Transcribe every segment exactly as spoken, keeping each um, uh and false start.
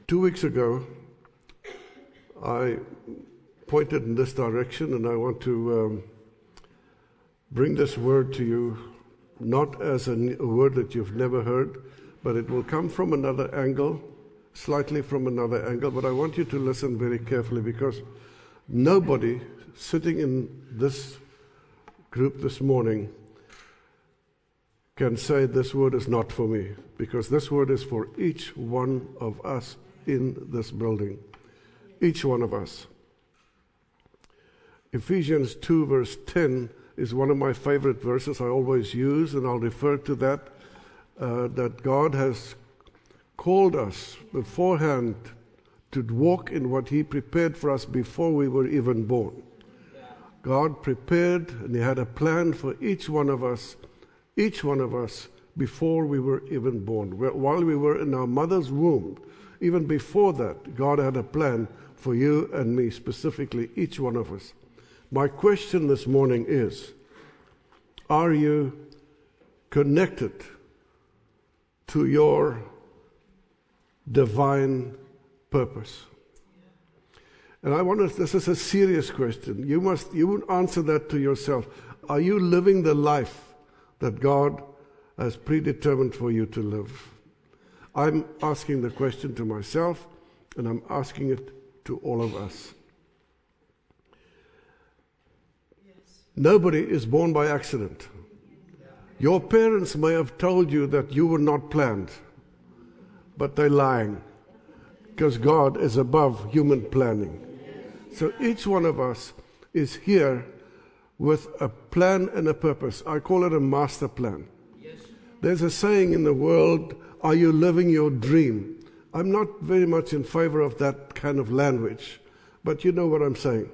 Two weeks ago, I pointed in this direction, and I want to um, bring this word to you, not as a, a word that you've never heard, but it will come from another angle, slightly from another angle, but I want you to listen very carefully, because nobody sitting in this group this morning can say this word is not for me, because this word is for each one of us in this building. Each one of us. Ephesians two verse ten is one of my favorite verses I always use, and I'll refer to that, uh, that God has called us beforehand to walk in what He prepared for us before we were even born. God prepared, and He had a plan for each one of us, each one of us, before we were even born. While we were in our mother's womb, even before that, God had a plan for you and me, specifically, each one of us. My question this morning is, are you connected to your divine purpose? And I wonder if this is a serious question. You must, you would answer that to yourself. Are you living the life that God has predetermined for you to live? I'm asking the question to myself, and I'm asking it to all of us. Yes. Nobody is born by accident. Your parents may have told you that you were not planned, but they're lying, because God is above human planning. So each one of us is here with a plan and a purpose. I call it a master plan. Yes. There's a saying in the world, are you living your dream? I'm not very much in favor of that kind of language, but you know what I'm saying.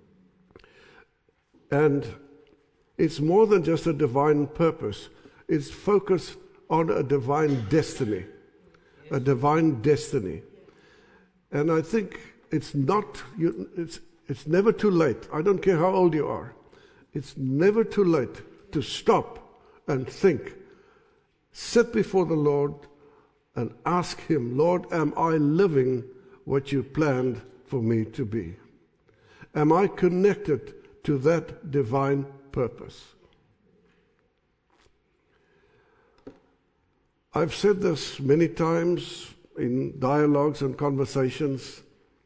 And it's more than just a divine purpose. It's focused on a divine destiny. A divine destiny. And I think it's not, you, it's, it's never too late. I don't care how old you are. It's never too late to stop and think. Sit before the Lord and ask Him, Lord, am I living what you planned for me to be? Am I connected to that divine purpose? I've said this many times in dialogues and conversations.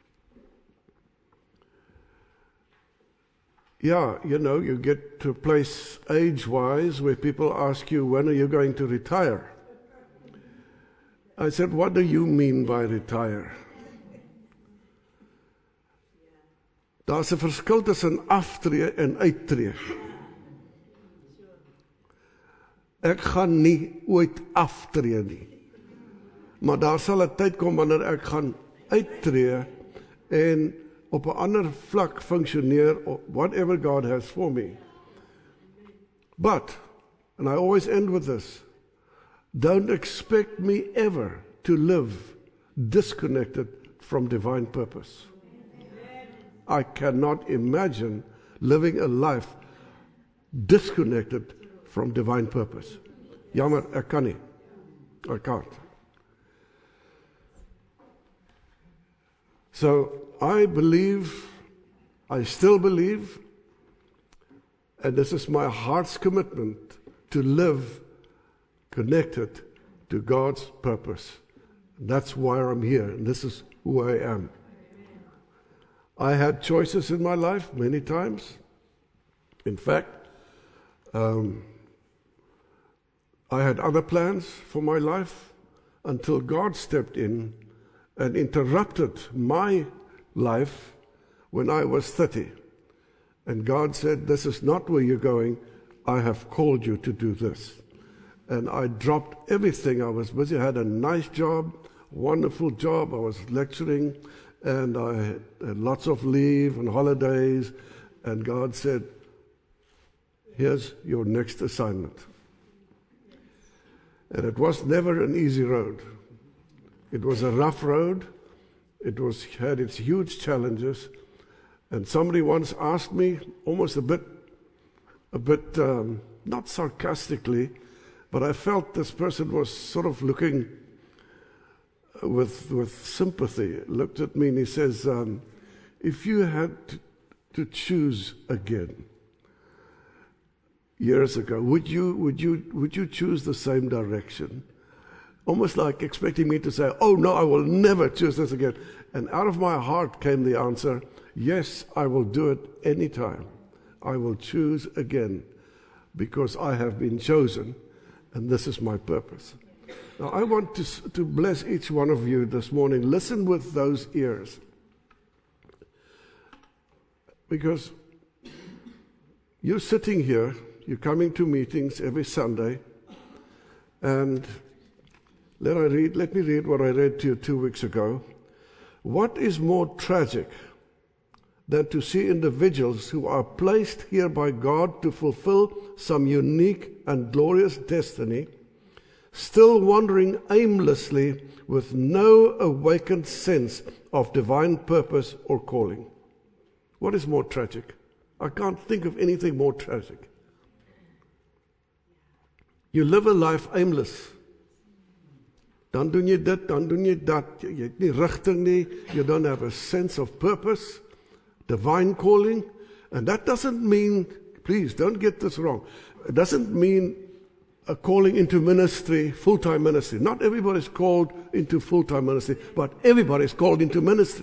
Yeah, you know, you get to a place age-wise where people ask you, when are you going to retire? I said, what do you mean by retire? Daar's 'n verskil tussen aftree en uittreë. Ek gaan nie ooit aftree nie. Maar daar sal 'n tyd kom wanneer ek gaan uittreë en op 'n ander vlak funksioneer, whatever God has for me. But, and I always end with this, don't expect me ever to live disconnected from divine purpose. I cannot imagine living a life disconnected from divine purpose. Jammer, ek kan nie. Ek can't. So, I believe, I still believe, and this is my heart's commitment, to live connected to God's purpose. That's why I'm here, and this is who I am. I had choices in my life many times. In fact, um, I had other plans for my life until God stepped in and interrupted my life when I was thirty. And God said, this is not where you're going. I have called you to do this. And I dropped everything. I was busy. I had a nice job, wonderful job. I was lecturing, and I had lots of leave and holidays. And God said, here's your next assignment. And it was never an easy road. It was a rough road. It was had its huge challenges. And somebody once asked me, almost a bit, a bit um, not sarcastically, but I felt this person was sort of looking with with sympathy, looked at me and he says, um, if you had to, to choose again years ago, would you would you would you choose the same direction? Almost like expecting me to say, oh no, I will never choose this again. And out of my heart came the answer, yes, I will do it anytime. I will choose again because I have been chosen and this is my purpose. Now I want to, to bless each one of you this morning. Listen with those ears. Because you're sitting here, you're coming to meetings every Sunday, and let I read. Let me read what I read to you two weeks ago. What is more tragic than to see individuals who are placed here by God to fulfill some unique and glorious destiny, still wandering aimlessly with no awakened sense of divine purpose or calling? What is more tragic? I can't think of anything more tragic. You live a life aimless. Dan doen jy dit, dan doen jy dat. Jy het nie rigting nie. You don't have a sense of purpose, divine calling. And that doesn't mean, please don't get this wrong, it doesn't mean a calling into ministry, full-time ministry. Not everybody is called into full-time ministry, but everybody is called into ministry.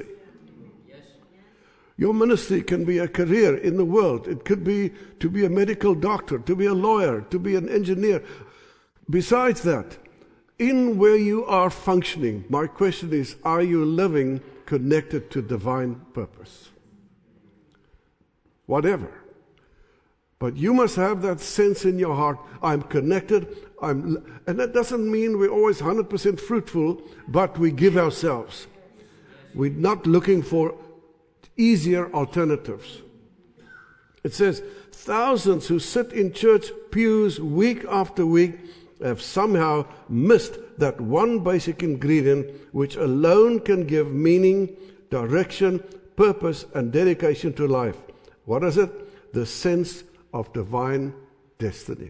Your ministry can be a career in the world. It could be to be a medical doctor, to be a lawyer, to be an engineer. Besides that, in where you are functioning, my question is, are you living connected to divine purpose? Whatever. But you must have that sense in your heart, I'm connected, I'm, and that doesn't mean we're always one hundred percent fruitful, but we give ourselves. We're not looking for easier alternatives. It says, thousands who sit in church pews week after week have somehow missed that one basic ingredient which alone can give meaning, direction, purpose, and dedication to life. What is it? The sense of divine destiny.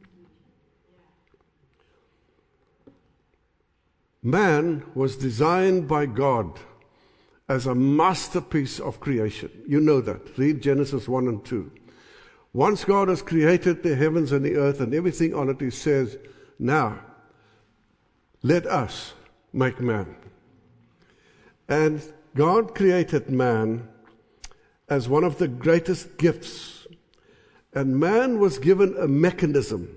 Man was designed by God as a masterpiece of creation. You know that. Read Genesis one and two. Once God has created the heavens and the earth and everything on it, He says, now, let us make man. And God created man as one of the greatest gifts. And man was given a mechanism.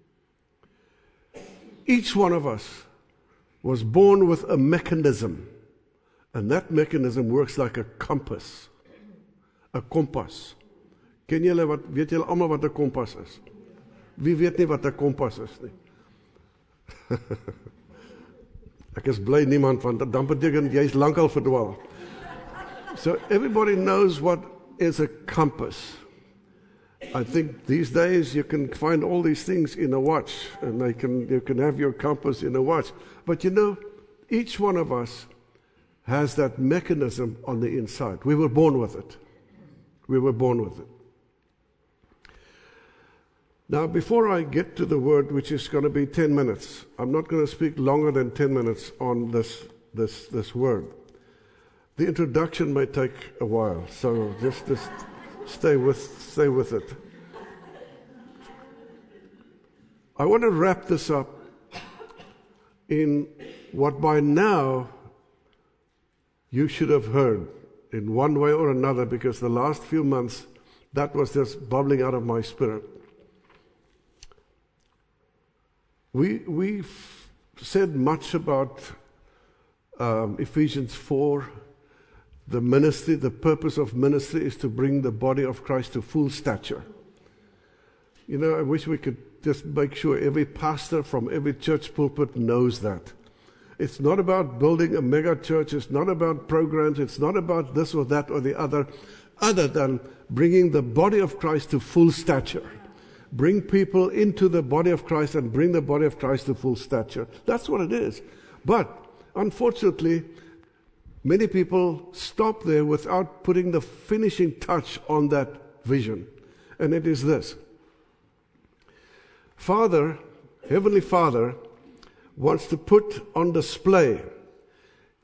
Each one of us was born with a mechanism. And that mechanism works like a compass. A kompas. Ken julle wat, weet julle almal wat 'n kompas is? Wie weet nie wat 'n kompas is nie? Ek is bly niemand, want dan beteken jy's lankal verdwaal. So everybody knows what is a compass. I think these days you can find all these things in a watch, and they can you can have your compass in a watch. But you know, each one of us has that mechanism on the inside. We were born with it. We were born with it. Now, before I get to the word, which is going to be ten minutes, I'm not going to speak longer than ten minutes on this this this word. The introduction may take a while, so just just stay with stay with it. I want to wrap this up in what by now you should have heard in one way or another, because the last few months that was just bubbling out of my spirit. We we've said much about um, Ephesians four. The ministry, the purpose of ministry is to bring the body of Christ to full stature. You know, I wish we could just make sure every pastor from every church pulpit knows that. It's not about building a mega church. It's not about programs. It's not about this or that or the other, other than bringing the body of Christ to full stature. Bring people into the body of Christ and bring the body of Christ to full stature. That's what it is. But, unfortunately, many people stop there without putting the finishing touch on that vision. And it is this. Father, Heavenly Father, wants to put on display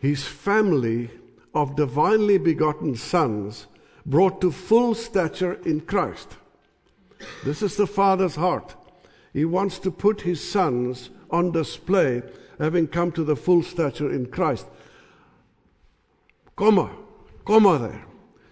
his family of divinely begotten sons brought to full stature in Christ. This is the Father's heart. He wants to put his sons on display, having come to the full stature in Christ. Comma, comma there.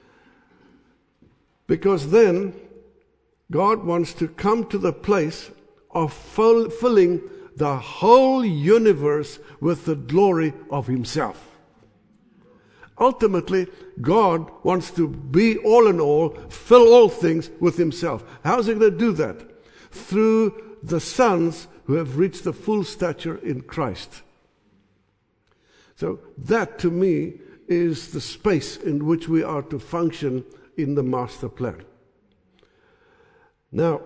Because then God wants to come to the place of full, filling the whole universe with the glory of himself. Ultimately, God wants to be all in all, fill all things with himself. How's he going to do that? Through the sons who have reached the full stature in Christ. So that to me is the space in which we are to function in the master plan. Now,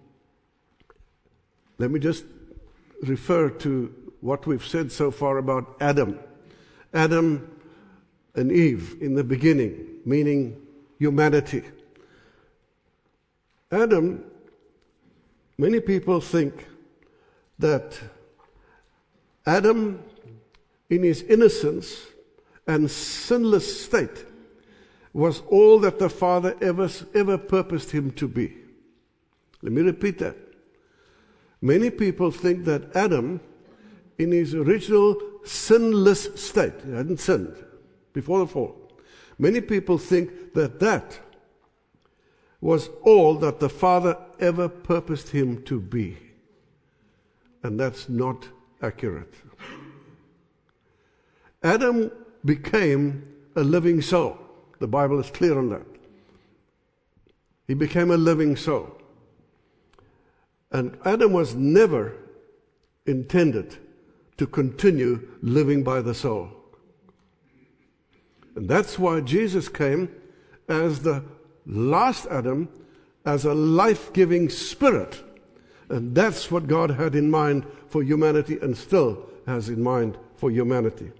let me just refer to what we've said so far about Adam. Adam and Eve in the beginning, meaning humanity. Adam, many people think that Adam, in his innocence and sinless state, was all that the Father ever, ever purposed him to be. Let me repeat that. Many people think that Adam, in his original sinless state, he hadn't sinned before the fall. Many people think that that was all that the Father ever purposed him to be. And that's not accurate. Adam became a living soul. The Bible is clear on that. He became a living soul. And Adam was never intended to continue living by the soul. And that's why Jesus came as the last Adam, as a life-giving spirit. And that's what God had in mind for humanity and still has in mind for humanity.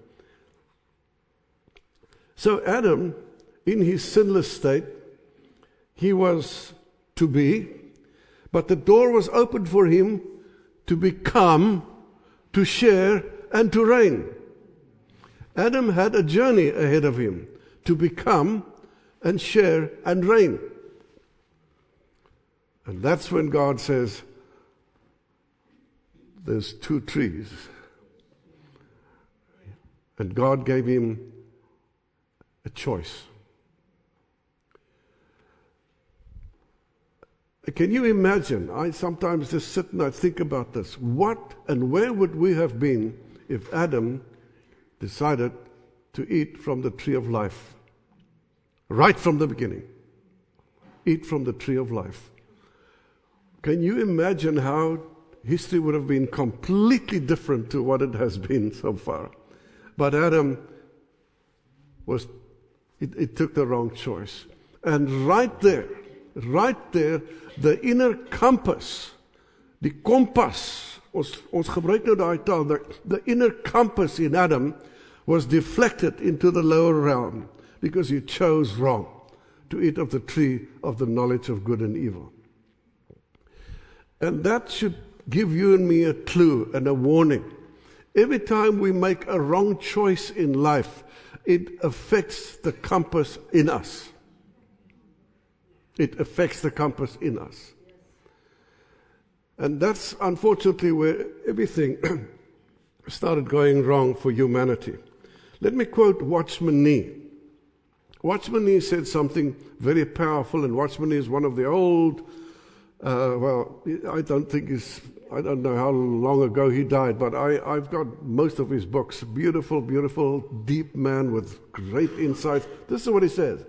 So Adam, in his sinless state, he was to be, but the door was opened for him to become, to share, and to reign. Adam had a journey ahead of him to become and share and reign. And that's when God says, there's two trees. And God gave him a choice. Can you imagine? I sometimes just sit and I think about this. What and where would we have been if Adam decided to eat from the tree of life? Right from the beginning. Eat from the tree of life. Can you imagine how history would have been completely different to what it has been so far? But Adam was, it, it took the wrong choice. And right there, right there, the inner compass, die kompas, ons, ons gebruik nou daai taal, the, the inner compass in Adam was deflected into the lower realm because he chose wrong to eat of the tree of the knowledge of good and evil. And that should give you and me a clue and a warning. Every time we make a wrong choice in life, it affects the compass in us. It affects the compass in us. And that's unfortunately where everything started going wrong for humanity. Let me quote Watchman Nee. Watchman Nee said something very powerful, and Watchman Nee is one of the old, uh, well, I don't think he's, I don't know how long ago he died, but I, I've got most of his books. Beautiful, beautiful, deep man with great insights. This is what he says.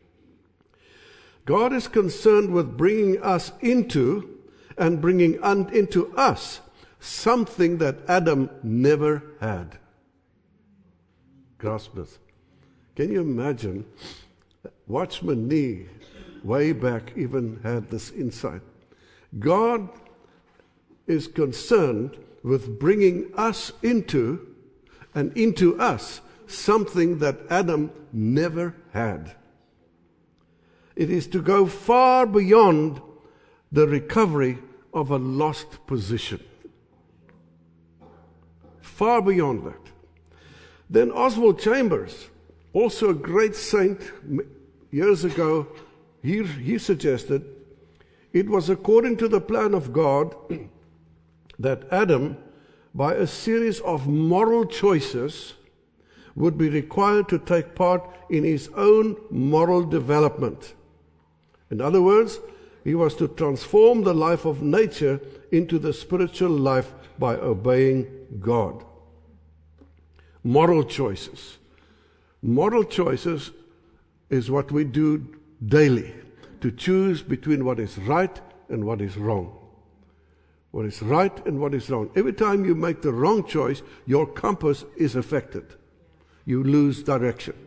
God is concerned with bringing us into and bringing un- into us something that Adam never had. Grasp this. Can you imagine? Watchman Nee, way back, even had this insight. God is concerned with bringing us into and into us something that Adam never had. It is to go far beyond the recovery of a lost position. Far beyond that. Then Oswald Chambers, also a great saint, years ago, he, he suggested it was according to the plan of God that Adam, by a series of moral choices, would be required to take part in his own moral development. In other words, he was to transform the life of nature into the spiritual life by obeying God. Moral choices. Moral choices is what we do daily, to choose between what is right and what is wrong. What is right and what is wrong. Every time you make the wrong choice, your compass is affected. You lose direction.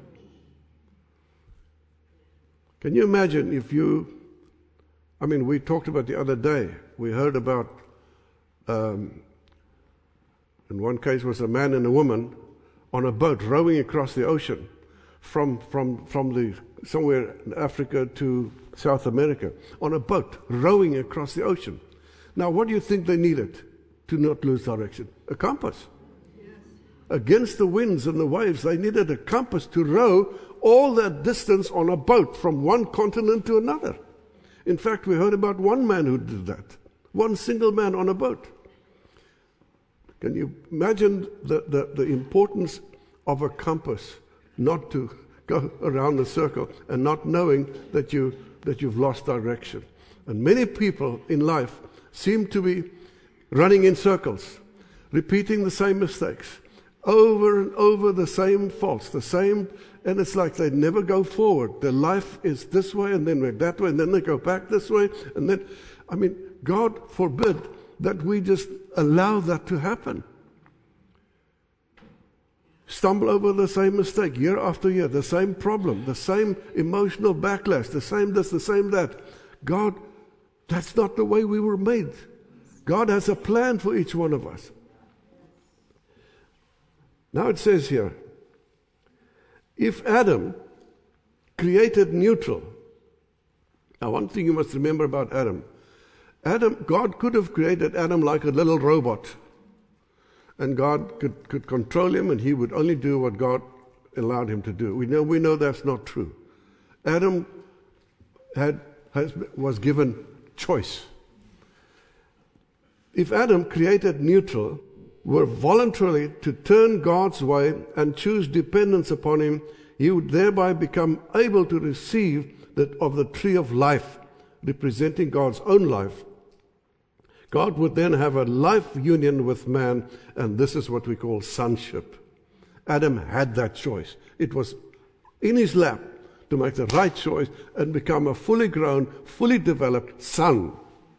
Can you imagine if you, I mean, we talked about the other day, we heard about, um, in one case was a man and a woman on a boat rowing across the ocean from, from, from the, somewhere in Africa to South America, on a boat rowing across the ocean. Now, what do you think they needed to not lose direction? A compass. Against the winds and the waves, they needed a compass to row all that distance on a boat from one continent to another. In fact, we heard about one man who did that. One single man on a boat. Can you imagine the, the, the importance of a compass, not to go around the circle and not knowing that, you, that you've lost direction? And many people in life seem to be running in circles, repeating the same mistakes, over and over the same faults, the same, and it's like they never go forward. Their life is this way, and then that way, and then they go back this way, and then, I mean, God forbid that we just allow that to happen. Stumble over the same mistake year after year, the same problem, the same emotional backlash, the same this, the same that. God, that's not the way we were made. God has a plan for each one of us. Now it says here, if Adam created neutral, now one thing you must remember about Adam, Adam, God could have created Adam like a little robot, and God could, could control him, and he would only do what God allowed him to do. We know we know that's not true. Adam had has, was given choice. If Adam, created neutral, were voluntarily to turn God's way and choose dependence upon him, he would thereby become able to receive the, of the tree of life, representing God's own life. God would then have a life union with man, and this is what we call sonship. Adam had that choice. It was in his lap to make the right choice and become a fully grown, fully developed son.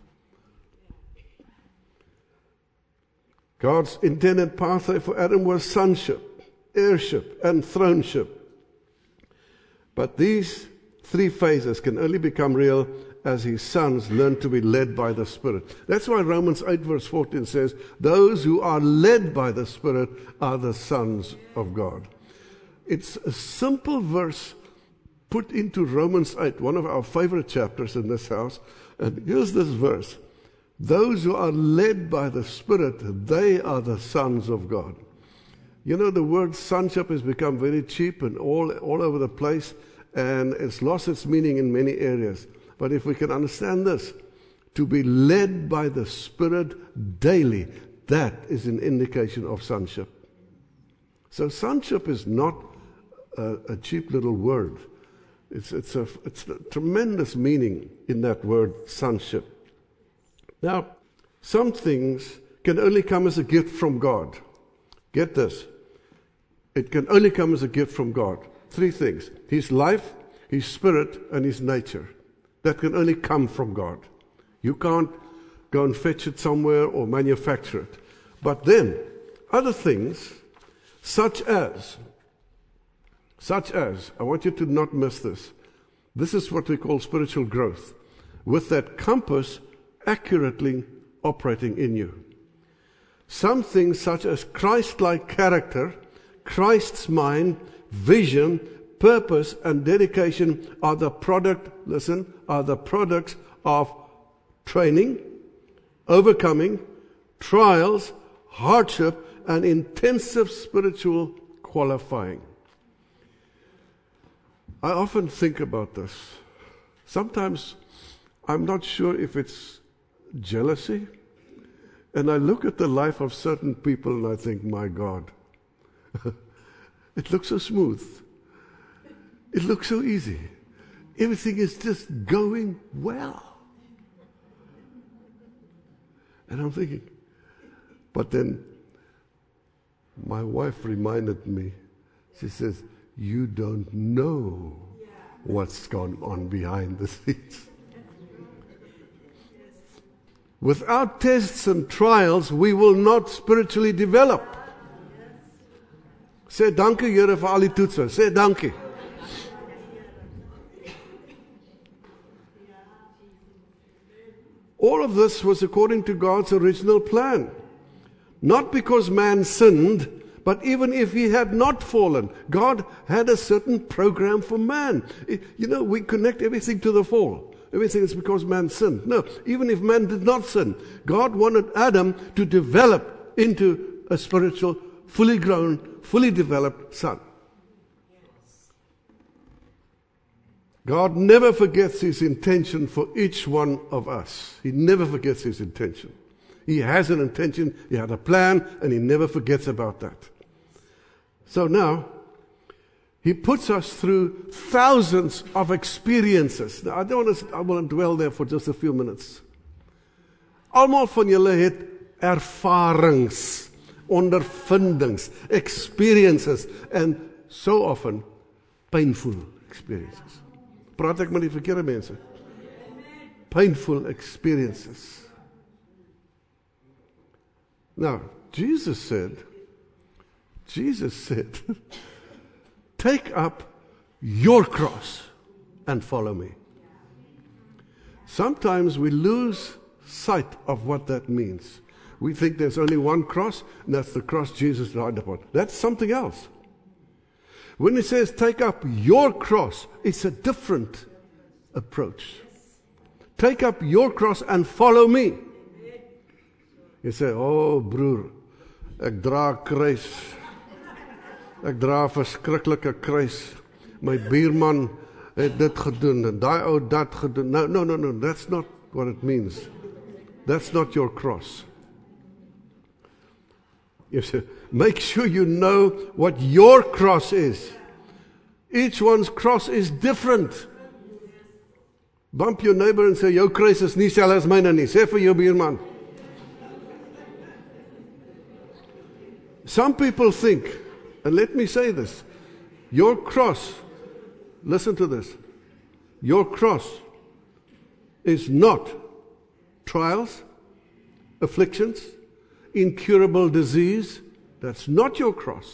God's intended pathway for Adam was sonship, heirship, and throneship. But these three phases can only become real as his sons learn to be led by the Spirit. That's why Romans eight verse fourteen says, those who are led by the Spirit are the sons of God. It's a simple verse put into Romans eight, one of our favorite chapters in this house. And here's this verse. Those who are led by the Spirit, they are the sons of God. You know, the word sonship has become very cheap and all, all over the place, and it's lost its meaning in many areas. But if we can understand this, to be led by the Spirit daily, that is an indication of sonship. So sonship is not a, a cheap little word. It's, it's, a, it's a tremendous meaning in that word, sonship. Now, some things can only come as a gift from God. Get this. It can only come as a gift from God. Three things. His life, His Spirit, and His nature. That can only come from God. You can't go and fetch it somewhere or manufacture it. But then, other things, such as, such as, I want you to not miss this. This is what we call spiritual growth. With that compass accurately operating in you. Some things such as Christ-like character, Christ's mind, vision, purpose, and dedication are the product, listen, are the products of training, overcoming, trials, hardship, and intensive spiritual qualifying. I often think about this. Sometimes I'm not sure if it's jealousy, and I look at the life of certain people and I think, my God, it looks so smooth. It looks so easy. Everything is just going well. And I'm thinking, but then my wife reminded me, she says, you don't know what's gone on behind the scenes. Without tests and trials, we will not spiritually develop. Sê dankie Here vir al die toetse. Sê dankie. All of this was according to God's original plan. Not because man sinned, but even if he had not fallen, God had a certain program for man. You know, we connect everything to the fall. Everything is because man sinned. No, even if man did not sin, God wanted Adam to develop into a spiritual, fully grown, fully developed son. God never forgets His intention for each one of us. He never forgets His intention. He has an intention, He had a plan, and He never forgets about that. So now, He puts us through thousands of experiences. Now, I don't want to, I want to dwell there for just a few minutes. Almal van julle het ervarings, ondervindings, experiences, and so often painful experiences. Praat ek met die verkeerde mense? Painful experiences. Now, Jesus said, Jesus said, take up your cross and follow me. Sometimes we lose sight of what that means. We think there's only one cross, and that's the cross Jesus died upon. That's something else. When He says take up your cross, it's a different approach. Take up your cross and follow me. You say, oh broer, ek dra kruis. Ek dra 'n verskriklike kruis. My buurman het dit gedoen en daai ou dat gedoen. No, no, no, no, that's not what it means. That's not your cross. You say, make sure you know what your cross is. Each one's cross is different. Bump your neighbor and say, jou kruis is nie selfs as myne nie. Sê vir jou buurman. Some people think, and let me say this, your cross, listen to this, your cross is not trials, afflictions, incurable disease. That's not your cross.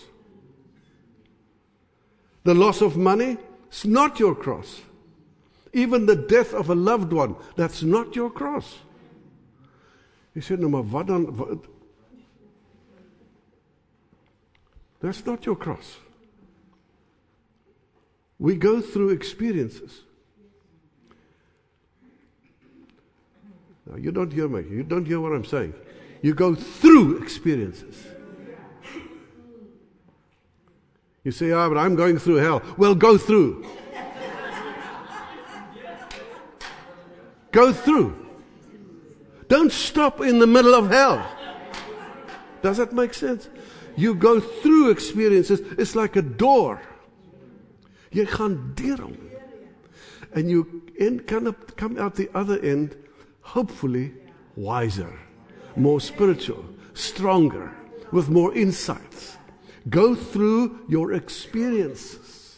The loss of money, it's not your cross. Even the death of a loved one, that's not your cross. He said, no, maar wat dan? Wat? That's not your cross. We go through experiences. Now, you don't hear me. You don't hear what I'm saying. You go through experiences. You say, ah, but I'm going through hell. Well, go through. Go through. Don't stop in the middle of hell. Does that make sense? You go through experiences. It's like a door. Jy gaan deur hom. And you end, come out the other end, hopefully wiser, more spiritual, stronger, with more insights. Go through your experiences.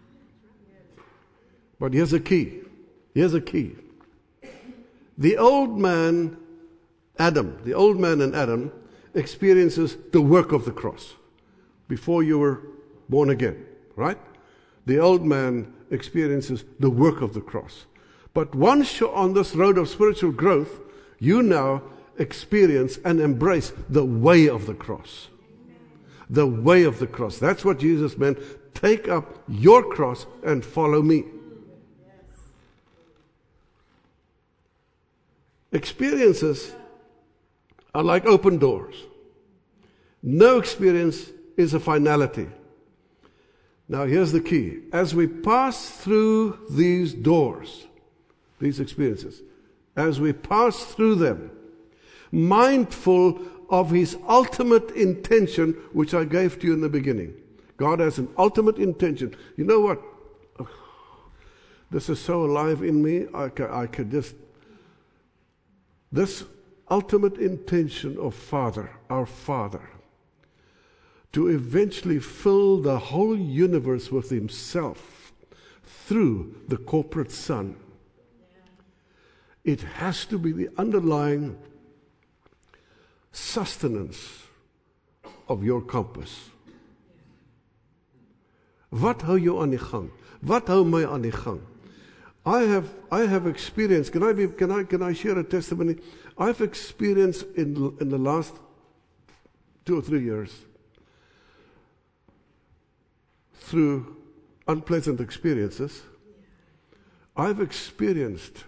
But here's a key. Here's a key. The old man, Adam, the old man in Adam, experiences the work of the cross before you were born again, right? The old man experiences the work of the cross. But once you're on this road of spiritual growth, you now experience and embrace the way of the cross. The way of the cross. That's what Jesus meant. Take up your cross and follow me. Experiences are like open doors. No experience is a finality. Now here's the key. As we pass through these doors, these experiences, as we pass through them, mindful of His ultimate intention, which I gave to you in the beginning. God has an ultimate intention. You know what? This is so alive in me, I could, I could just... This ultimate intention of Father, our Father, to eventually fill the whole universe with Himself through the corporate Son. It has to be the underlying sustenance of your compass. Wat hou jou aan die gang? Wat hou my aan die gang? I have I have experienced. Can I be? Can I can I share a testimony? I've experienced in in the last two or three years through unpleasant experiences. I've experienced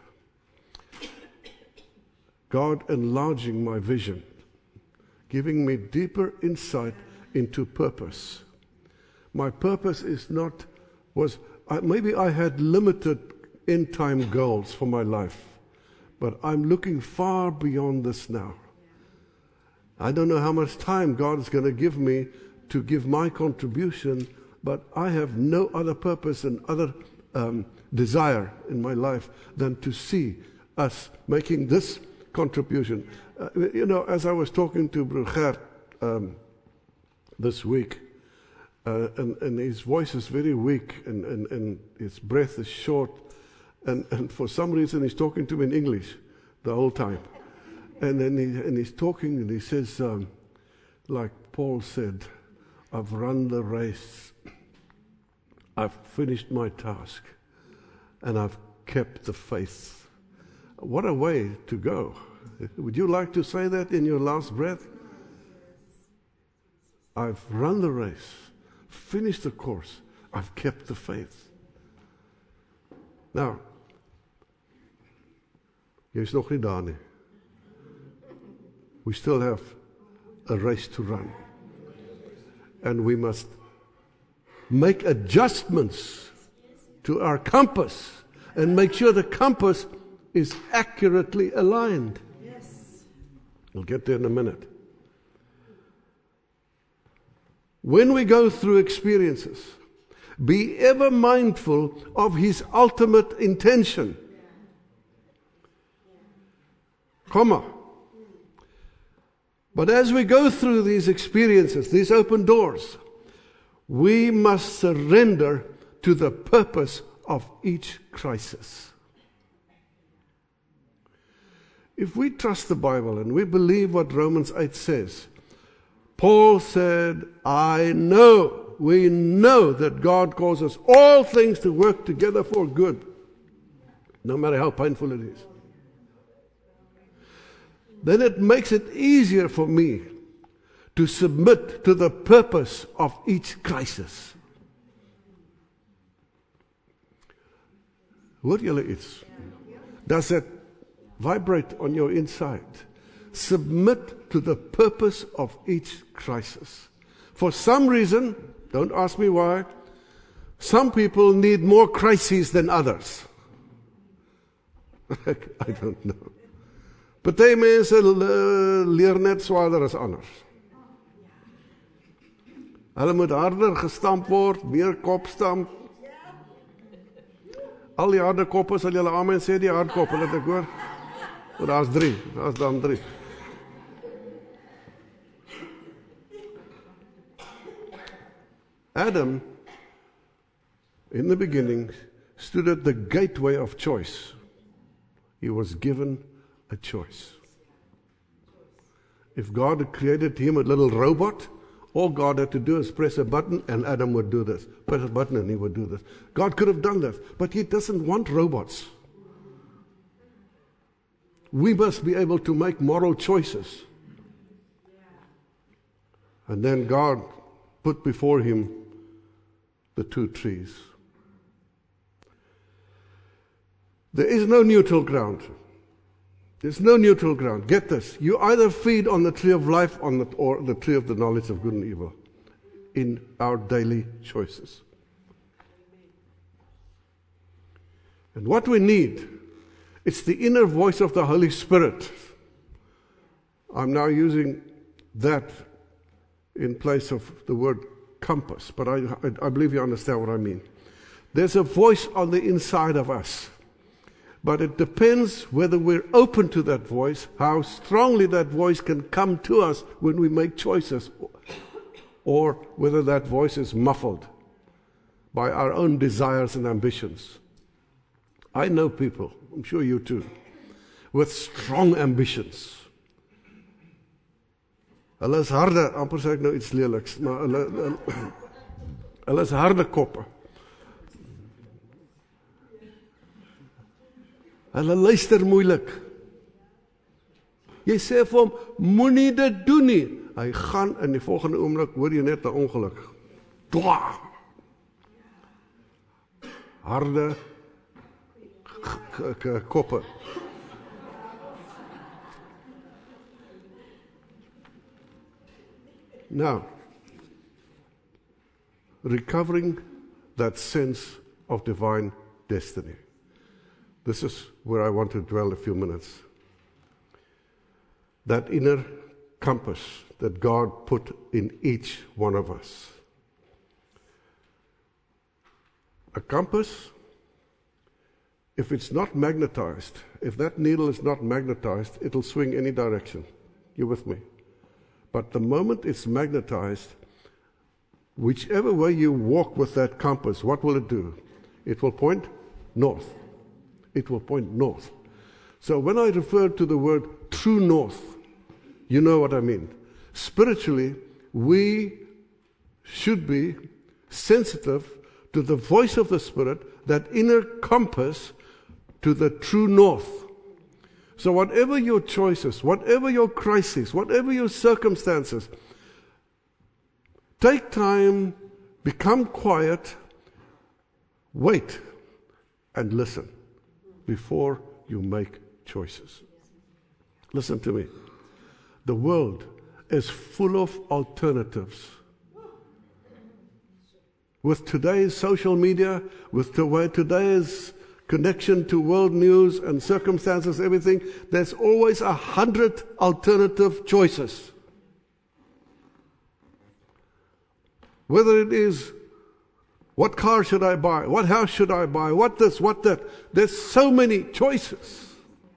God enlarging my vision, giving me deeper insight into purpose. My purpose is not was I, maybe I had limited end time goals for my life, but I'm looking far beyond this now. I don't know how much time God is going to give me to give my contribution, but I have no other purpose and other um, desire in my life than to see us making this contribution. Uh, you know, as I was talking to Brugger um, this week, uh, and, and his voice is very weak, and, and, and his breath is short, and, and for some reason he's talking to me in English the whole time. And then he, and he's talking, and he says, um, like Paul said, I've run the race, I've finished my task, and I've kept the faith. What a way to go. Would you like to say that in your last breath? I've run the race, finished the course, I've kept the faith. Nou, jy is nog nie daar nie. We still have a race to run. And we must make adjustments to our compass and make sure the compass is accurately aligned. Yes. We'll get there in a minute. When we go through experiences, be ever mindful of His ultimate intention. Comma. But as we go through these experiences, these open doors, we must surrender to the purpose of each crisis. If we trust the Bible and we believe what Romans eight says, Paul said, I know, we know that God causes all things to work together for good, no matter how painful it is. Then it makes it easier for me to submit to the purpose of each crisis. Hoor julle iets? Does it vibrate on your inside? Submit to the purpose of each crisis. For some reason, don't ask me why, some people need more crises than others. I don't know. Party mense leer net swaarder as anders. Hulle moet harder gestamp word, meer kop stamp. Al die harde koppe sal julle amen sê, die hard kop, laat ek hoor. So daar's drie, daar's dan drie. Adam, in the beginning, stood at the gateway of choice. He was given a choice. If God had created him a little robot, all God had to do is press a button and Adam would do this. Press a button and he would do this. God could have done that, but He doesn't want robots. We must be able to make moral choices. And then God put before him the two trees. There is no neutral ground. There's no neutral ground. Get this. You either feed on the tree of life on the, or the tree of the knowledge of good and evil in our daily choices. And what we need, it's the inner voice of the Holy Spirit. I'm now using that in place of the word compass, but I, I, I believe you understand what I mean. There's a voice on the inside of us, but it depends whether we're open to that voice, how strongly that voice can come to us when we make choices, or whether that voice is muffled by our own desires and ambitions. I know people, I'm sure you too, with strong ambitions. Hulle is harde, amper sê ek nou iets leliks, maar hulle, hulle, hulle is harde koppe. Hulle luister moeilik. Jy sê vir hom, moenie dit doen nie. Hy gaan in die volgende oomblik, hoor jy net 'n ongeluk. Dwa! Harde koppe. Now, recovering that sense of divine destiny. This is where I want to dwell a few minutes. That inner compass that God put in each one of us. A compass, if it's not magnetized, if that needle is not magnetized, it'll swing any direction. You with me? But the moment it's magnetized, whichever way you walk with that compass, what will it do? It will point north. It will point north. So when I refer to the word true north, you know what I mean. Spiritually, we should be sensitive to the voice of the Spirit, that inner compass to the true north. So whatever your choices, whatever your crises, whatever your circumstances, take time, become quiet, wait, and listen before you make choices. Listen to me. The world is full of alternatives. With today's social media, with today's connection to world news and circumstances, everything, there's always a hundred alternative choices. Whether it is, what car should I buy? What house should I buy? What this, what that? There's so many choices.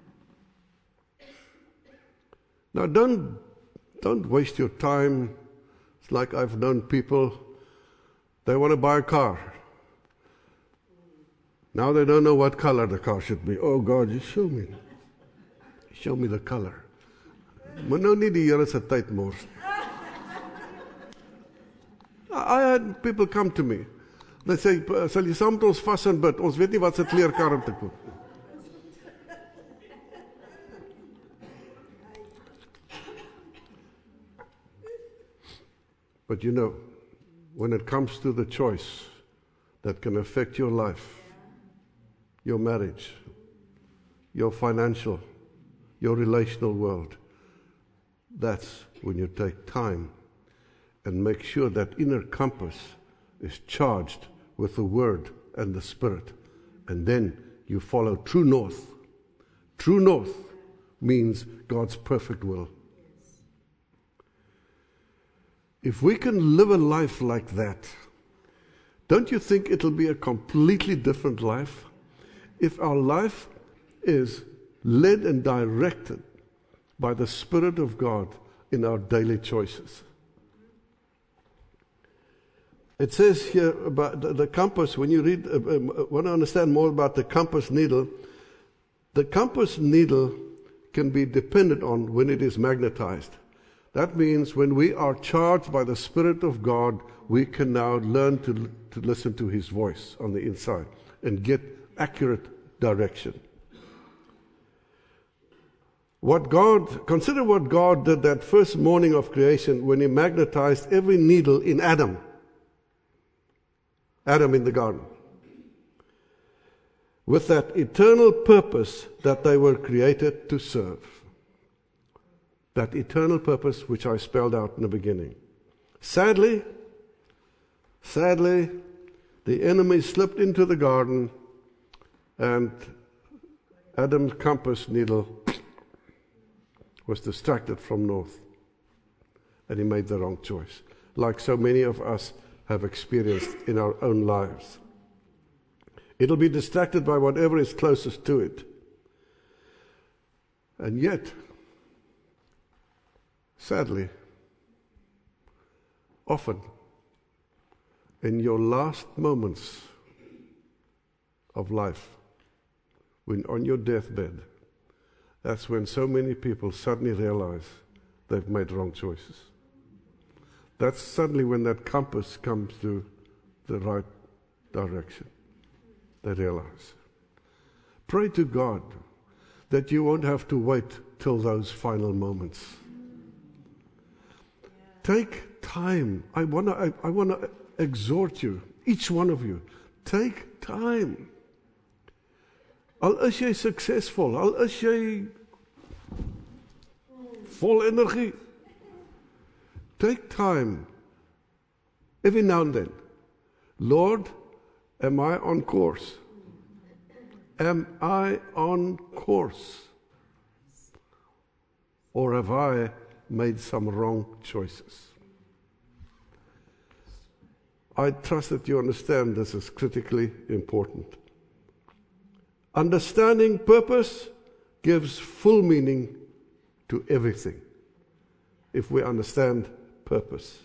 Now don't, don't waste your time. It's like I've known people, they want to buy a car. Now they don't know what color the car should be. Oh God, you show me. Show me the color. Maar nou nie die Here se tyd mors. I had people come to me. They say, sal jy saam met ons vas en bid? Ons weet nie wat se kleurkar om te koop. But you know, when it comes to the choice that can affect your life, your marriage, your financial, your relational world, that's when you take time and make sure that inner compass is charged with the Word and the Spirit. And then you follow true north. True north means God's perfect will. If we can live a life like that, don't you think it'll be a completely different life? If our life is led and directed by the Spirit of God in our daily choices. It says here about the, the compass, when you read, uh, um, want to understand more about the compass needle, the compass needle can be depended on when it is magnetized. That means when we are charged by the Spirit of God, we can now learn to, to listen to His voice on the inside and get accurate direction. What God, consider what God did that first morning of creation when He magnetized every needle in Adam. Adam in the garden. With that eternal purpose that they were created to serve. That eternal purpose which I spelled out in the beginning. Sadly, sadly, the enemy slipped into the garden and Adam's compass needle was distracted from north, and he made the wrong choice, like so many of us have experienced in our own lives. It'll be distracted by whatever is closest to it. And yet, sadly, often in your last moments of life, when on your deathbed, that's when so many people suddenly realize they've made wrong choices. That's suddenly when that compass comes to the right direction. They realize. Pray to God that you won't have to wait till those final moments. Take time. I want to I, I want to exhort you, each one of you, take time. Al is jy suksesvol, al is jy vol energie, take time every now and then. Lord, am I on course? Am I on course? Or have I made some wrong choices? I trust that you understand this is critically important. Understanding purpose gives full meaning to everything if we understand purpose.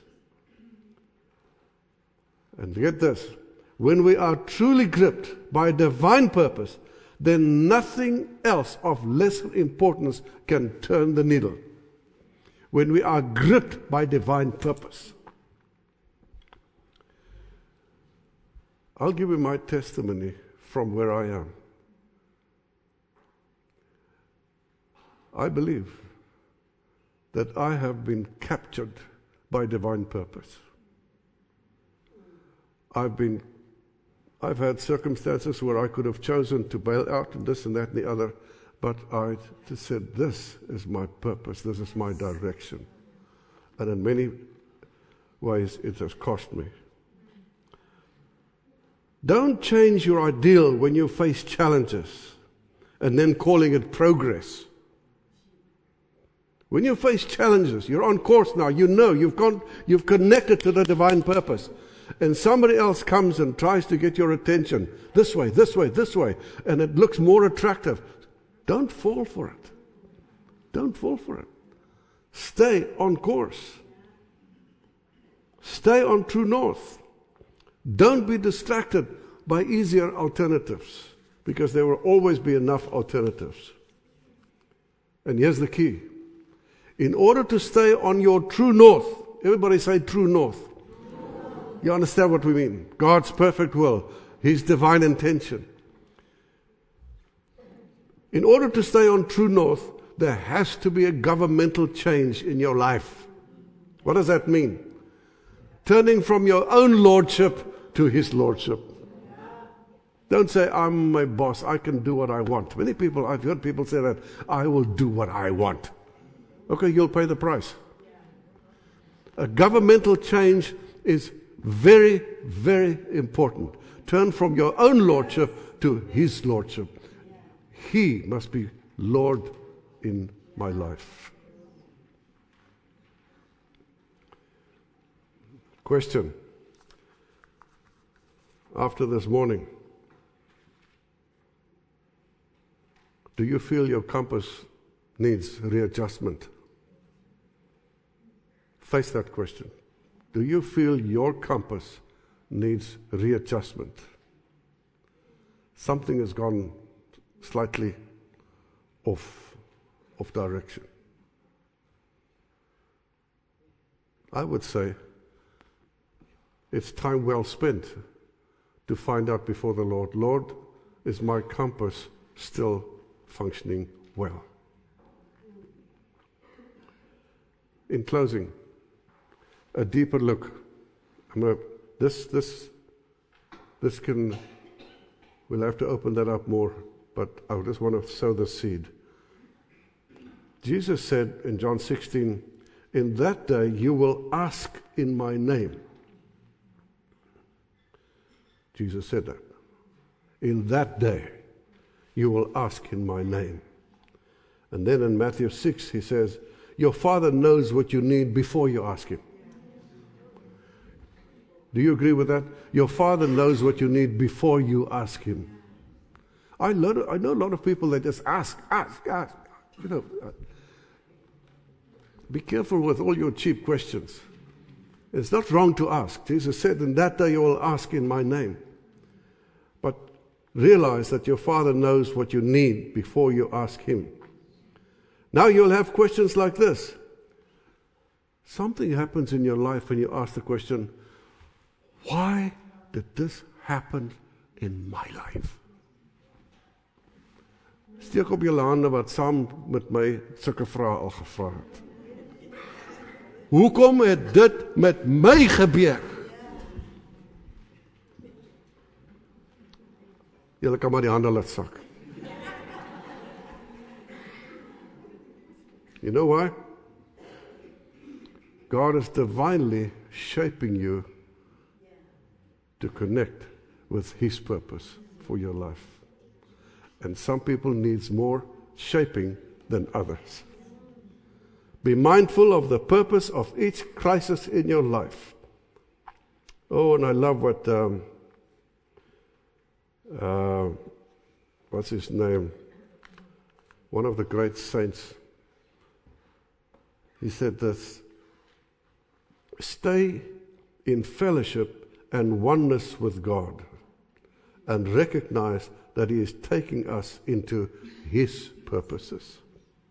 And get this, when we are truly gripped by divine purpose, then nothing else of lesser importance can turn the needle. When we are gripped by divine purpose. I'll give you my testimony from where I am. I believe that I have been captured by divine purpose. I've been, I've had circumstances where I could have chosen to bail out and this and that and the other, but I just said, this is my purpose, this is my direction. And in many ways it has cost me. Don't change your ideal when you face challenges and then calling it progress. When you face challenges, you're on course now, you know, you've gone, you've connected to the divine purpose. And somebody else comes and tries to get your attention this way, this way, this way, and it looks more attractive. Don't fall for it. Don't fall for it. Stay on course. Stay on true north. Don't be distracted by easier alternatives, because there will always be enough alternatives. And here's the key. In order to stay on your true north, everybody say true north. You understand what we mean? God's perfect will, His divine intention. In order to stay on true north, there has to be a governmental change in your life. What does that mean? Turning from your own lordship to His lordship. Don't say, I'm my boss, I can do what I want. Many people, I've heard people say that, I will do what I want. Okay, you'll pay the price. A governmental change is very, very important. Turn from your own lordship to His lordship. He must be Lord in my life. Question. After this morning, do you feel your compass needs readjustment? Face that question. Do you feel your compass needs readjustment? Something has gone slightly off, off direction. I would say it's time well spent to find out before the Lord, Lord, is my compass still functioning well? In closing, a deeper look. I'm a, this, this, this can, we'll have to open that up more, but I just want to sow the seed. Jesus said in John sixteen, in that day you will ask in my name. Jesus said that. In that day you will ask in my name. And then in Matthew six, he says, your Father knows what you need before you ask him. Do you agree with that? Your Father knows what you need before you ask him. I know, I know a lot of people that just ask, ask, ask. You know, be careful with all your cheap questions. It's not wrong to ask. Jesus said, in that day you will ask in my name. But realize that your Father knows what you need before you ask him. Now you'll have questions like this. Something happens in your life when you ask the question, why did this happen in my life? Steek op julle hande wat saam met my sulke vrae al gevra het. Hoekom het dit met my gebeur? Julle kan maar die hande laat sak. You know why? God is divinely shaping you to connect with his purpose for your life. And some people needs more shaping than others. Be mindful of the purpose of each crisis in your life. Oh, and I love what, um, uh, what's his name? One of the great saints. He said this, stay in fellowship and oneness with God and recognize that he is taking us into his purposes.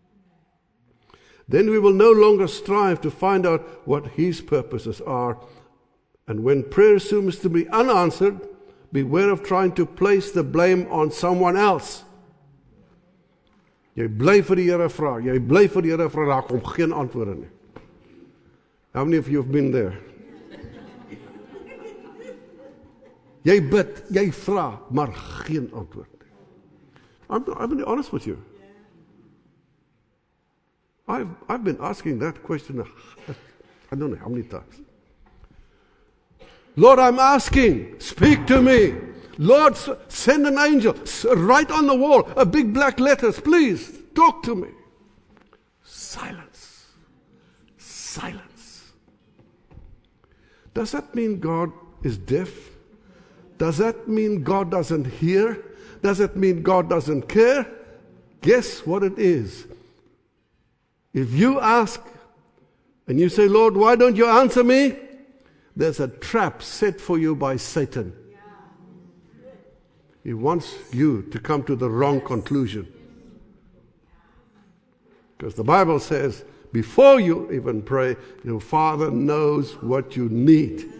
Then we will no longer strive to find out what his purposes are. And when prayer seems to be unanswered, beware of trying to place the blame on someone else. Jy bly vir die Here vra, jy bly vir die Here vra, daar kom geen antwoorde nie. How many of you have been there? Jy bid, jy vra, maar geen antwoord nie. I'm, I'm being honest with you. I've, I've been asking that question, I don't know how many times. Lord, I'm asking, speak to me. Lord, send an angel, write on the wall, a big black letters, please, talk to me. Silence. Silence. Does that mean God is deaf? Does that mean God doesn't hear? Does it mean God doesn't care? Guess what it is. If you ask and you say, Lord, why don't you answer me? There's a trap set for you by Satan. He wants you to come to the wrong conclusion. Because the Bible says, before you even pray, your Father knows what you need.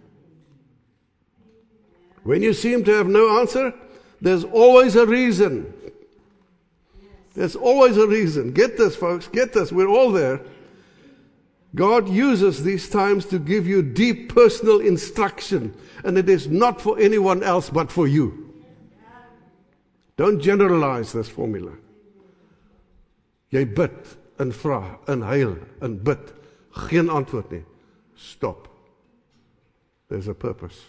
When you seem to have no answer, there's always a reason. There's always a reason. Get this, folks. Get this. We're all there. God uses these times to give you deep personal instruction. And it is not for anyone else but for you. Don't generalize this formula. Jy bid en vra en huil en bid. Geen antwoord nie. Stop. There's a purpose.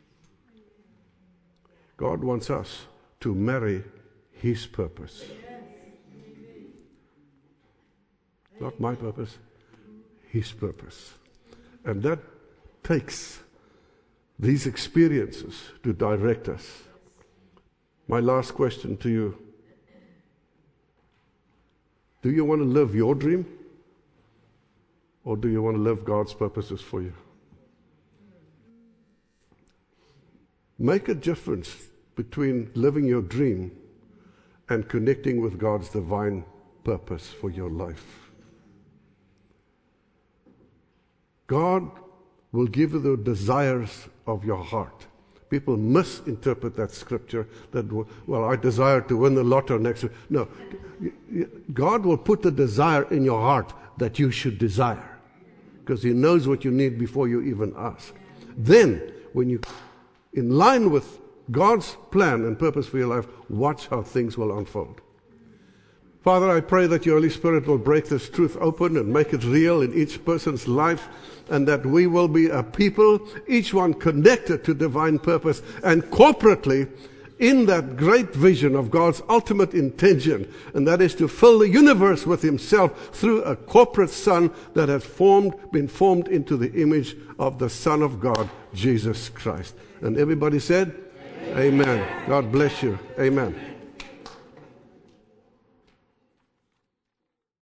God wants us to marry his purpose. Not my purpose, his purpose. And that takes these experiences to direct us. My last question to you. Do you want to live your dream? Or do you want to live God's purposes for you? Make a difference between living your dream and connecting with God's divine purpose for your life. God will give you the desires of your heart. People misinterpret that scripture that, well, I desire to win the lotto next week. No, God will put the desire in your heart that you should desire because he knows what you need before you even ask. Then, when you, in line with God's plan and purpose for your life, watch how things will unfold. Father, I pray that your Holy Spirit will break this truth open and make it real in each person's life, and that we will be a people, each one connected to divine purpose, and corporately in that great vision of God's ultimate intention, and that is to fill the universe with himself through a corporate Son that has formed, been formed into the image of the Son of God, Jesus Christ. And everybody said, Amen. Amen. God bless you. Amen.